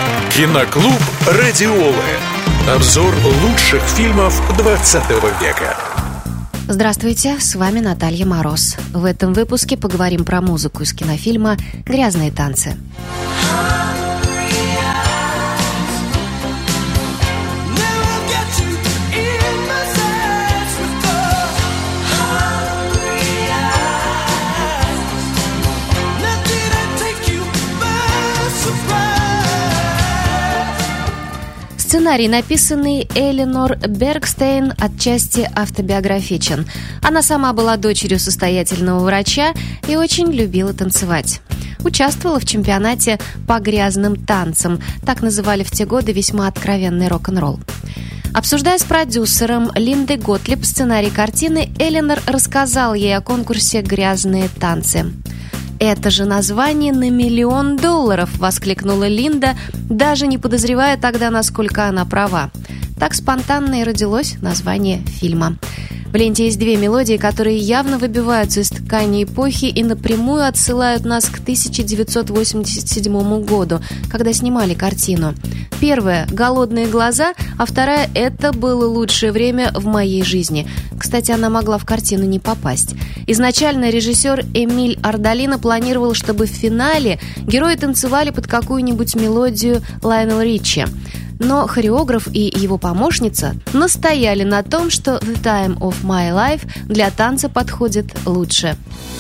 Киноклуб «Радиолы». Обзор лучших фильмов 20 века. Здравствуйте, с вами Наталья Мороз. В этом выпуске поговорим про музыку из кинофильма «Грязные танцы». Сценарий, написанный Эленор Бергстейн, отчасти автобиографичен. Она сама была дочерью состоятельного врача и очень любила танцевать. Участвовала в чемпионате по грязным танцам, так называли в те годы весьма откровенный рок-н-ролл. Обсуждая с продюсером Линдой Готлиб сценарий картины, Эленор рассказал ей о конкурсе «Грязные танцы». «Это же название на $1 миллион!» – воскликнула Линда, даже не подозревая тогда, насколько она права. Так спонтанно и родилось название фильма. В ленте есть две мелодии, которые явно выбиваются из ткани эпохи и напрямую отсылают нас к 1987 году, когда снимали картину. Первая – «Голодные глаза», а вторая – «Это было лучшее время в моей жизни». Кстати, она могла в картину не попасть. Изначально режиссер Эмиль Ардолино планировал, чтобы в финале герои танцевали под какую-нибудь мелодию Лайонела Ричи. Но хореограф и его помощница настояли на том, что «The Time of My Life» для танца подходит лучше.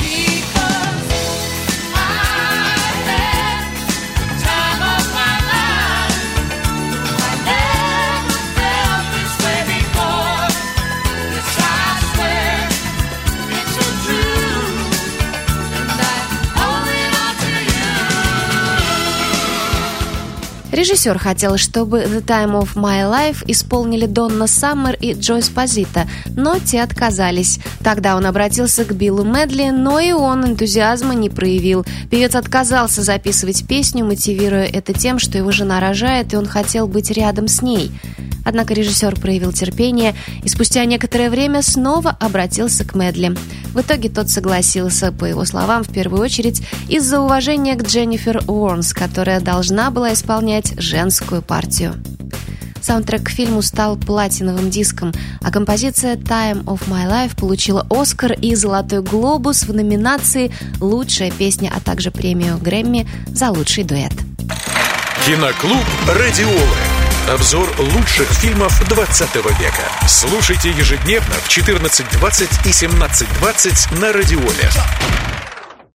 Режиссер хотел, чтобы «The Time of My Life» исполнили Донна Саммер и Джойс Позита, но те отказались. Тогда он обратился к Биллу Медли, но и он энтузиазма не проявил. Певец отказался записывать песню, мотивируя это тем, что его жена рожает, и он хотел быть рядом с ней. Однако режиссер проявил терпение и спустя некоторое время снова обратился к Медли. В итоге тот согласился, по его словам, в первую очередь из-за уважения к Дженнифер Уорнс, которая должна была исполнять женскую партию. Саундтрек к фильму стал платиновым диском, а композиция «Time of My Life» получила «Оскар» и «Золотой глобус» в номинации «Лучшая песня», а также премию Грэмми за лучший дуэт. Киноклуб «Радиолы». Обзор лучших фильмов 20 века. Слушайте ежедневно в 14:20 и 17:20 на Радиоле.